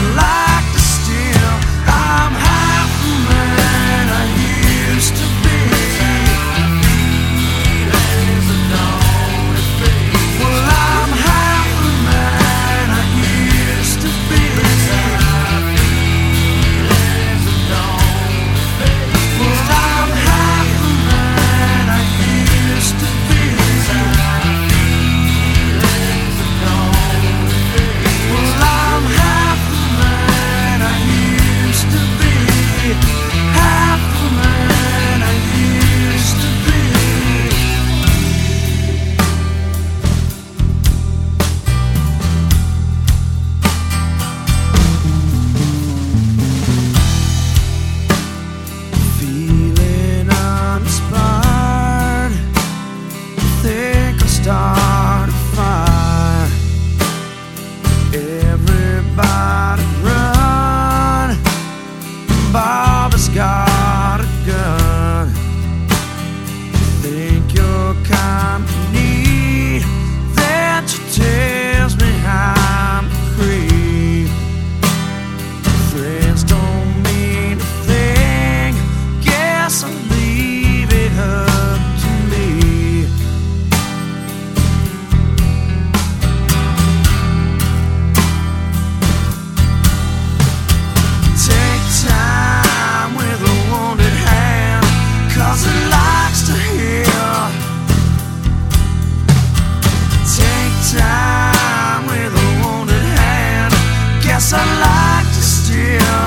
like to steal. I'm half the man I used to be. Well, I'm half the man I used to be. Well, I'm half the man I used to be. Well, I'm half the man I used to be. Half the man I used to be. Feeling uninspired, think I'll start a fire. Everybody run, Bobby's got a gun. Think you're company, then she tells me I'm a creep. Friends don't mean a thing, guess I'll leave it up to me. Take time with a wounded hand, 'cause it likes to heal. Take time with a wounded hand, guess I like to steal.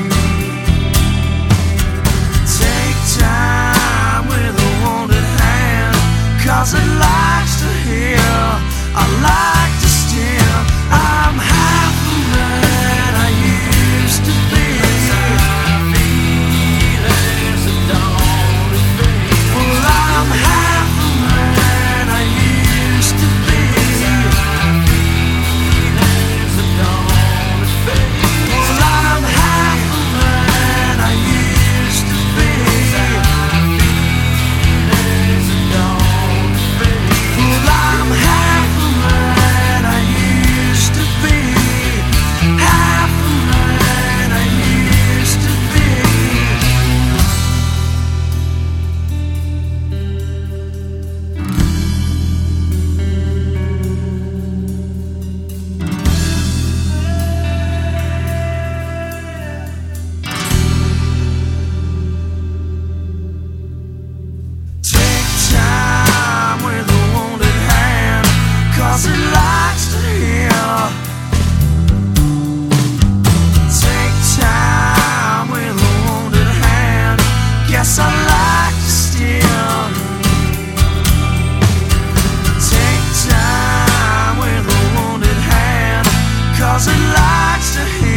Take time with a wounded hand, 'cause it likes to heal. I like to steal. I'm half the man I used to be. Well, I'm half the man I used to be. Well, I'm half the man I used to be. Well, I'm half the man I used to be. Half the man I used to be. Take time with a wounded hand, 'cause it likes to heal. Take time with a wounded hand, guess I like to steal. Take time with a wounded hand, 'cause it likes to heal.